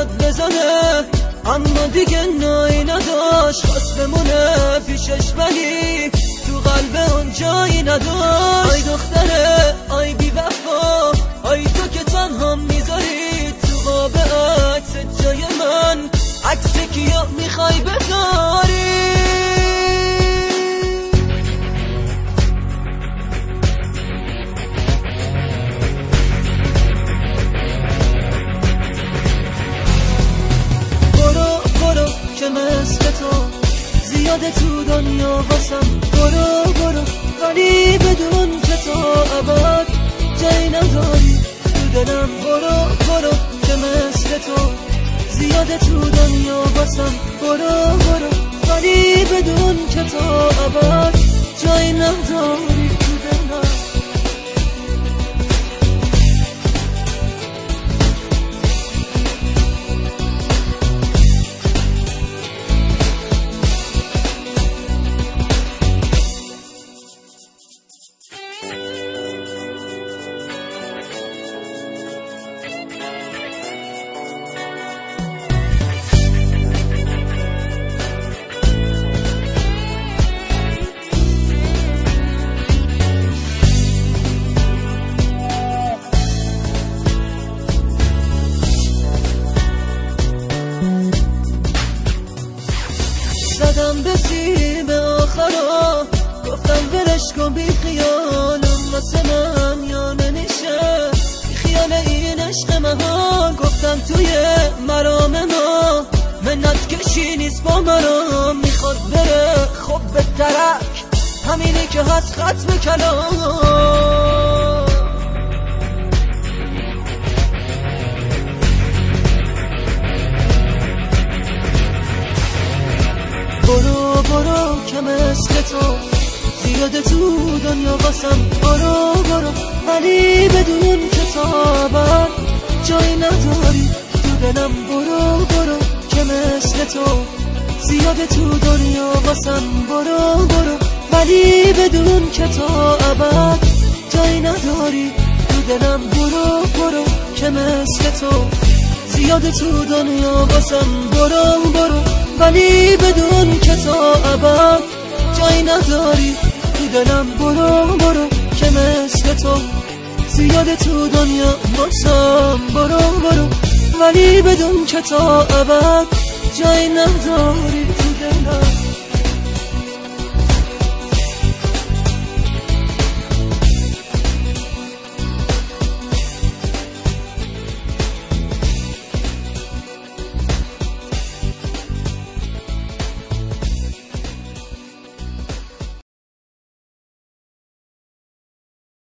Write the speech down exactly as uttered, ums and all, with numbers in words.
میاد بزنه، اما دیگه نایی نداشت، خواست بمونه پیشش ولی تو قلب اون جایی نداشت. آی دختره آی بی وفا، آی تو که تنها میذاری تو قاب عکس جای من، عکس کیو میخوای بذاری؟ که مثل تو زیاده تو دنیا واسم، برو برو ولی بدون که تو ابد جایی نداری تو دلم. برو برو که مثل تو زیاده تو دنیا واسم، برو برو ولی بدون که تو ابد جایی نداری تو دلم. زدم به سیم آخرا، گفتم ولش کن بی خیالم واسه من یا نمیشه، بی خیال این عشق مهان. گفتم توی مرام ما منت کشی نیست با مرام، میخواد بره خب به درک، همینی که هست ختم کلام. برو برو که مثل تو زیاده تو دنیا واسم، برو برو ولی بدون که تابت جایی نداری تو دلم. برو برو که مثل تو زیاده تو دنیا واسم، برو برو ولی بدون که تابت جایی نداری تو دلم. برو برو که مثل تو زیاده تو دنیا واسم، برو برو ولی بدون که تا ابد جایی نداری تو دلم. برو برو که مثل تو زیاده تو دنیا واسم، برو برو ولی بدون که تا ابد جایی نداری تو دلم.